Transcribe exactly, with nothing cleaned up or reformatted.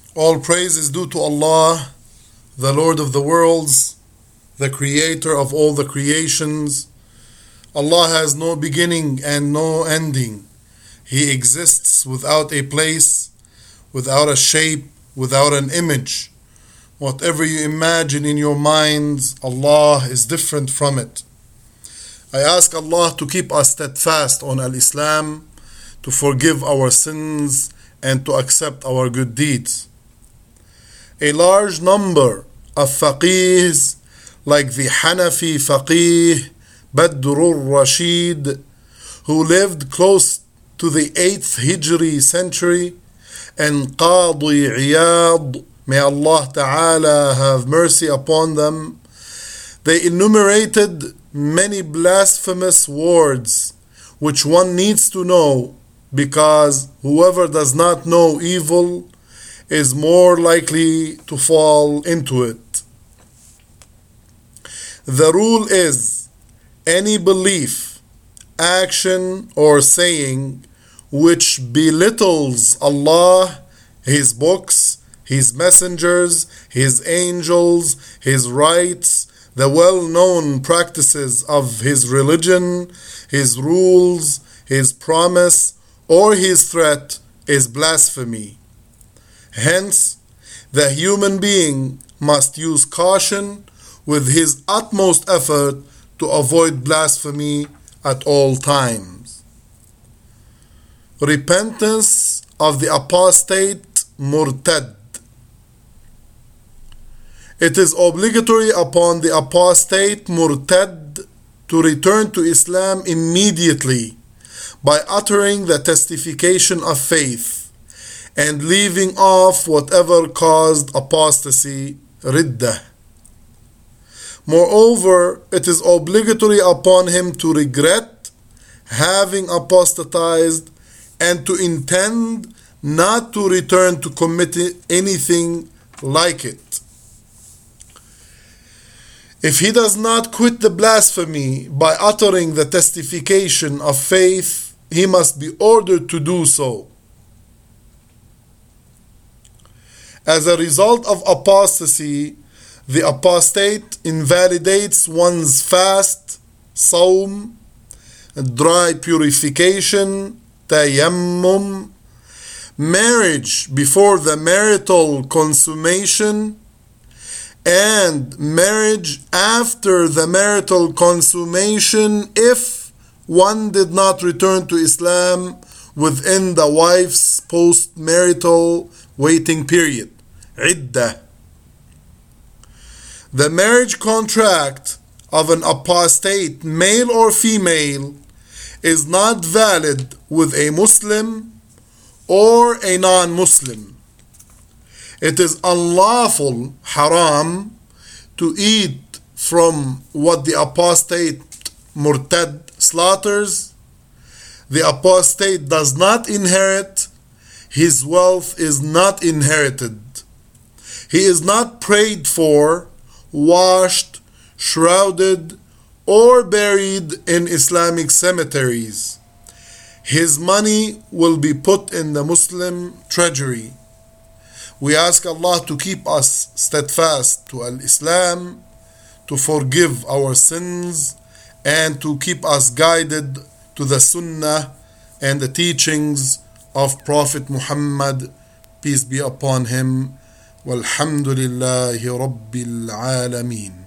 All praise is due to Allah, the Lord of the worlds, the creator of all the creations. Allah has no beginning and no ending. He exists without a place, without a shape, without an image. Whatever you imagine in your minds, Allah is different from it. I ask Allah to keep us steadfast on Al-Islam, to forgive our sins, and to accept our good deeds. A large number of faqihs, like the Hanafi faqih Badrul Rashid, who lived close to the eighth Hijri century, and Qadi Iyad, may Allah Ta'ala have mercy upon them, they enumerated many blasphemous words which one needs to know, because whoever does not know evil is more likely to fall into it. The rule is, any belief, action, or saying which belittles Allah, His books, His messengers, His angels, His rights, the well-known practices of His religion, His rules, His promise, or His threat is blasphemy. Hence, the human being must use caution with his utmost effort to avoid blasphemy at all times. Repentance of the apostate murtad. It is obligatory upon the apostate murtad to return to Islam immediately by uttering the testification of faith and leaving off whatever caused apostasy, riddah. Moreover, it is obligatory upon him to regret having apostatized and to intend not to return to commit anything like it. If he does not quit the blasphemy by uttering the testification of faith, he must be ordered to do so. As a result of apostasy, the apostate invalidates one's fast, sawm, dry purification, tayammum, marriage before the marital consummation, and marriage after the marital consummation if one did not return to Islam within the wife's post-marital waiting period, iddah. The marriage contract of an apostate, male or female, is not valid with a Muslim or a non-Muslim. It is unlawful, haram, to eat from what the apostate murtad slaughters. The apostate does not inherit. His wealth is not inherited. He is not prayed for, washed, shrouded, or buried in Islamic cemeteries. His money will be put in the Muslim treasury. We ask Allah to keep us steadfast to Al-Islam, to forgive our sins, and to keep us guided to the Sunnah and the teachings of Prophet Muhammad, peace be upon him. Walhamdulillahi Rabbil Alameen.